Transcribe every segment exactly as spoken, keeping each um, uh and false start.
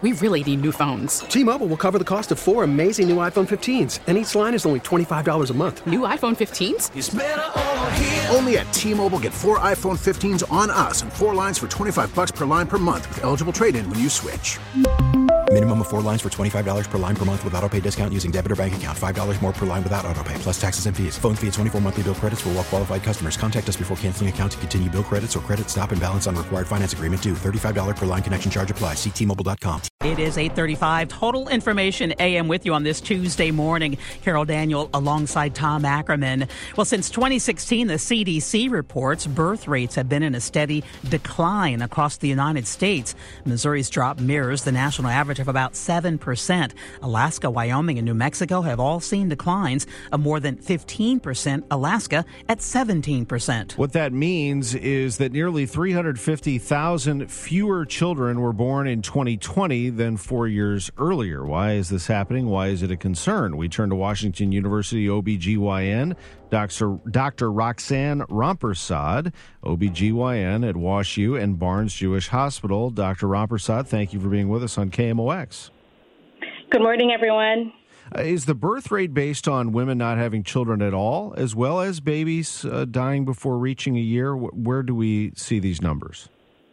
We really need new phones. T-Mobile will cover the cost of four amazing new iPhone fifteens, and each line is only twenty-five dollars a month. New iPhone fifteens? It's better over here. Only at T-Mobile, get four iPhone fifteens on us and four lines for twenty-five dollars per line per month with eligible trade-in when you switch. Minimum of four lines for twenty-five dollars per line per month with autopay discount using debit or bank account. five dollars more per line without autopay, plus taxes and fees. Phone fee at twenty-four monthly bill credits for well-qualified customers. Contact us before canceling account to continue bill credits or credit stop and balance on required finance agreement due. thirty-five dollars per line connection charge applies. See T Mobile dot com. It is eight thirty-five. Total Information A M with you on this Tuesday morning. Carol Daniel alongside Tom Ackerman. Well, since twenty sixteen, the C D C reports birth rates have been in a steady decline across the United States. Missouri's drop mirrors the national average of about seven percent. Alaska, Wyoming, and New Mexico have all seen declines of more than fifteen percent. Alaska at seventeen percent. What that means is that nearly three hundred fifty thousand fewer children were born in twenty twenty than four years earlier. Why is this happening? Why is it a concern? We turn to Washington University O B G Y N, Doctor Doctor Roxanne Rampersad, O B G Y N at WashU and Barnes Jewish Hospital. Doctor Rampersad, thank you for being with us on K M O X. Good morning, everyone. Uh, is the birth rate based on women not having children at all, as well as babies uh, dying before reaching a year? Where do we see these numbers?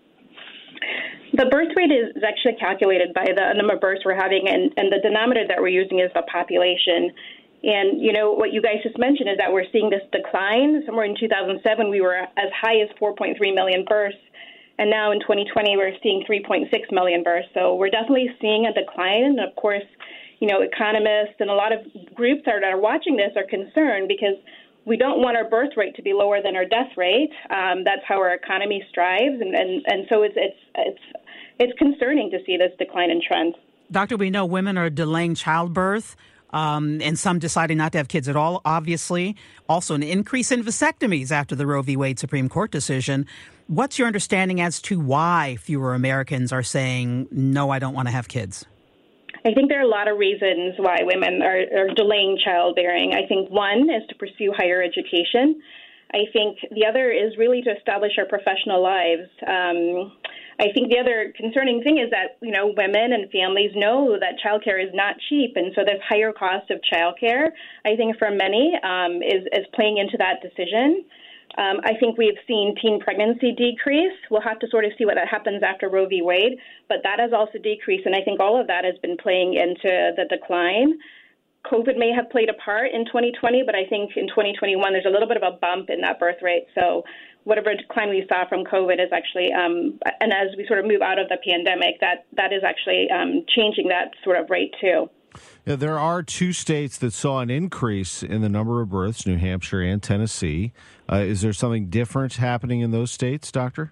The birth rate is actually calculated by the number of births we're having, and, and the denominator that we're using is the population. And, you know, what you guys just mentioned is that we're seeing this decline. Somewhere in two thousand seven, we were as high as four point three million births. And now in twenty twenty, we're seeing three point six million births. So we're definitely seeing a decline. And, of course, you know, economists and a lot of groups that are watching this are concerned because we don't want our birth rate to be lower than our death rate. Um, that's how our economy strives. And, and, and so it's, it's, it's, it's concerning to see this decline in trend. Doctor, we know women are delaying childbirth. Um, and some deciding not to have kids at all, obviously. Also an increase in vasectomies after the Roe v. Wade Supreme Court decision. What's your understanding as to why fewer Americans are saying, no, I don't want to have kids? I think there are a lot of reasons why women are, are delaying childbearing. I think one is to pursue higher education. I think the other is really to establish our professional lives. Um, I think the other concerning thing is that, you know, women and families know that childcare is not cheap, and so this higher cost of childcare, I think for many, um, is, is playing into that decision. Um, I think we've seen teen pregnancy decrease. We'll have to sort of see what that happens after Roe v. Wade, but that has also decreased, and I think all of that has been playing into the decline. COVID may have played a part in twenty twenty, but I think in twenty twenty-one there's a little bit of a bump in that birth rate. So whatever decline we saw from COVID is actually, um, and as we sort of move out of the pandemic, that, that is actually um, changing that sort of rate too. Yeah, there are two states that saw an increase in the number of births, New Hampshire and Tennessee. Uh, is there something different happening in those states, Doctor?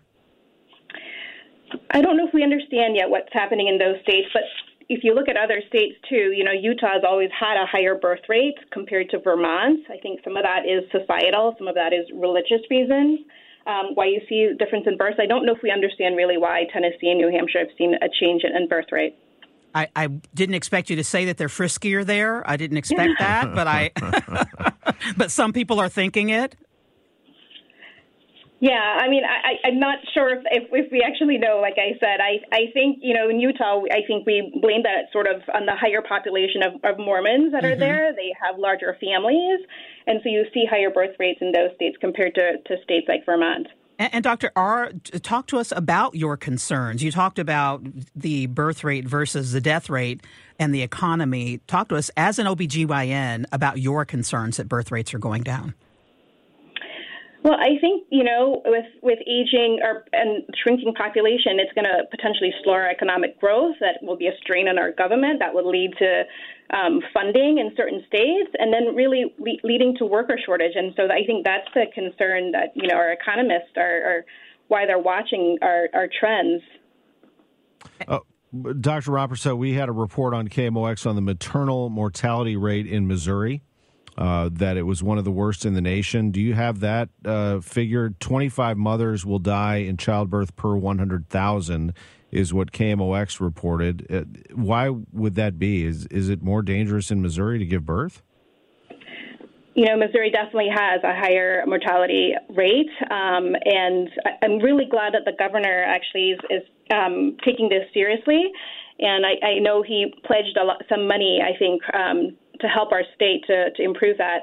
I don't know if we understand yet what's happening in those states, but if you look at other states too, you know, Utah has always had a higher birth rate compared to Vermont. I think some of that is societal, some of that is religious reasons. Um, why you see a difference in births. I don't know if we understand really why Tennessee and New Hampshire have seen a change in, in birth rate. I, I didn't expect you to say that they're friskier there. I didn't expect that, but I. But some people are thinking it. Yeah, I mean, I, I'm not sure if, if, if we actually know. Like I said, I, I think, you know, in Utah, I think we blame that sort of on the higher population of, of Mormons that are mm-hmm. there. They have larger families, and so you see higher birth rates in those states compared to, to states like Vermont. And, and Doctor R, talk to us about your concerns. You talked about the birth rate versus the death rate and the economy. Talk to us as an O B G Y N about your concerns that birth rates are going down. Well, I think, you know, with, with aging or and shrinking population, it's going to potentially slow our economic growth. That will be a strain on our government. That will lead to um, funding in certain states and then really le- leading to worker shortage. And so I think that's the concern that, you know, our economists are, are why they're watching our, our trends. Uh, Doctor Rampersad, we had a report on K M O X on the maternal mortality rate in Missouri. Uh, that it was one of the worst in the nation. Do you have that uh, figure? twenty-five mothers will die in childbirth per one hundred thousand is what K M O X reported. Uh, why would that be? Is is it more dangerous in Missouri to give birth? You know, Missouri definitely has a higher mortality rate, um, and I'm really glad that the governor actually is, is um, taking this seriously. And I, I know he pledged a lot, some money, I think, um, to help our state to, to improve that.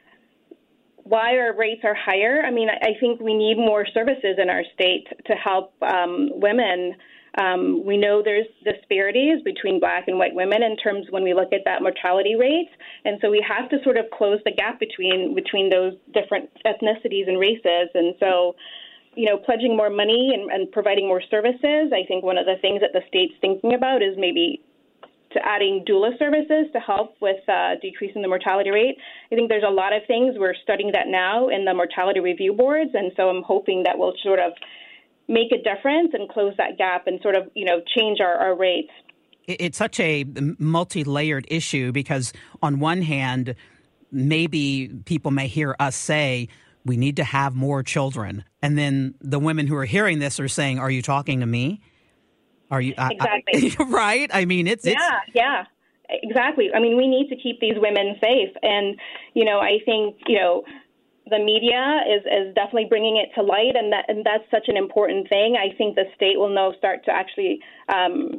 Why our rates are higher? I mean, I, I think we need more services in our state to help um, women. Um, we know there's disparities between Black and white women in terms when we look at that mortality rate. And so we have to sort of close the gap between between those different ethnicities and races. And so, you know, pledging more money and, and providing more services, I think one of the things that the state's thinking about is maybe to adding doula services to help with uh, decreasing the mortality rate. I think there's a lot of things. We're studying that now in the mortality review boards, and so I'm hoping that we'll sort of make a difference and close that gap and sort of, you know, change our, our rates. It's such a multi-layered issue because on one hand, maybe people may hear us say, we need to have more children. And then the women who are hearing this are saying, are you talking to me? Are you exactly I, right? I mean, it's yeah, it's, yeah, exactly. I mean, we need to keep these women safe, and you know, I think you know, the media is, is definitely bringing it to light, and that and that's such an important thing. I think the state will now start to actually um,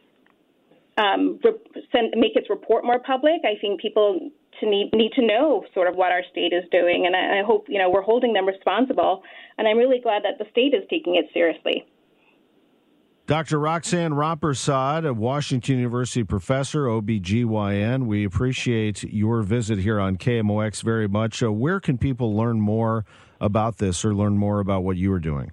um, send, make its report more public. I think people to need need to know sort of what our state is doing, and I, I hope you know we're holding them responsible. And I'm really glad that the state is taking it seriously. Doctor Roxanne Rampersad, a Washington University professor, O B G Y N, we appreciate your visit here on K M O X very much. Uh, where can people learn more about this or learn more about what you are doing?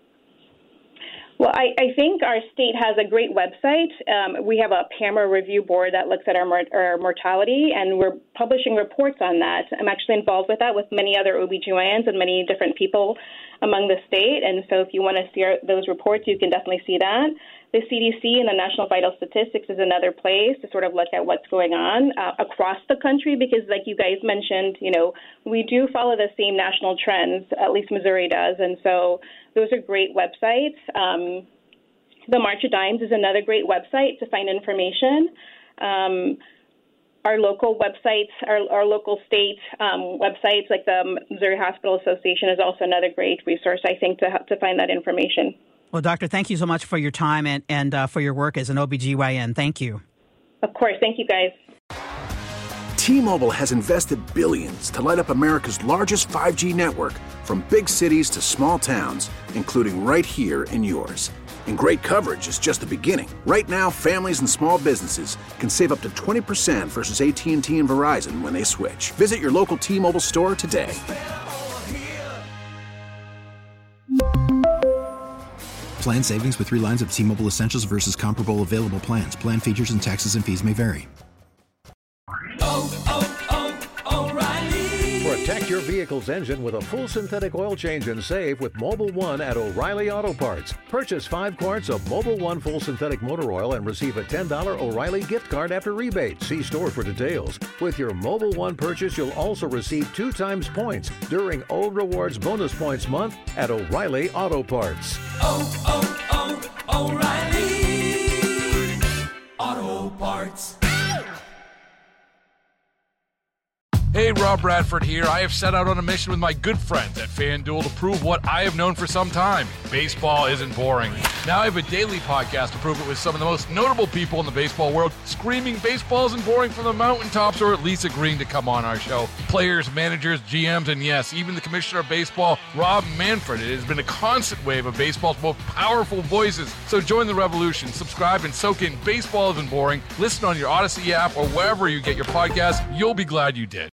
Well, I, I think our state has a great website. Um, we have a PAMR review board that looks at our, mor- our mortality, and we're publishing reports on that. I'm actually involved with that with many other O B G Y Ns and many different people among the state. And so if you want to see our, those reports, you can definitely see that. The C D C and the National Vital Statistics is another place to sort of look at what's going on uh, across the country because, like you guys mentioned, you know, we do follow the same national trends, at least Missouri does. And so those are great websites. Um, the March of Dimes is another great website to find information. Um, our local websites, our, our local state um, websites, like the Missouri Hospital Association, is also another great resource, I think, to to find that information. Well, Doctor, thank you so much for your time and, and uh, for your work as an O B G Y N. Thank you. Of course. Thank you, guys. T-Mobile has invested billions to light up America's largest five G network, from big cities to small towns, including right here in yours. And great coverage is just the beginning. Right now, families and small businesses can save up to twenty percent versus A T and T and Verizon when they switch. Visit your local T-Mobile store today. Plan savings with three lines of T-Mobile Essentials versus comparable available plans. Plan features and taxes and fees may vary. Oh, oh, oh, O'Reilly. Protect your vehicle's engine with a full synthetic oil change and save with Mobil one at O'Reilly Auto Parts. Purchase five quarts of Mobil one full synthetic motor oil and receive a ten dollars O'Reilly gift card after rebate. See store for details. With your Mobil one purchase, you'll also receive two times points during O Rewards Bonus Points Month at O'Reilly Auto Parts. Oh, oh, oh, O'Reilly Auto Parts. Hey, Rob Bradford here. I have set out on a mission with my good friends at FanDuel to prove what I have known for some time. Baseball isn't boring. Now I have a daily podcast to prove it with some of the most notable people in the baseball world, screaming baseball isn't boring from the mountaintops, or at least agreeing to come on our show. Players, managers, G Ms, and yes, even the commissioner of baseball, Rob Manfred. It has been a constant wave of baseball's most powerful voices. So join the revolution. Subscribe and soak in Baseball Isn't Boring. Listen on your Odyssey app or wherever you get your podcasts. You'll be glad you did.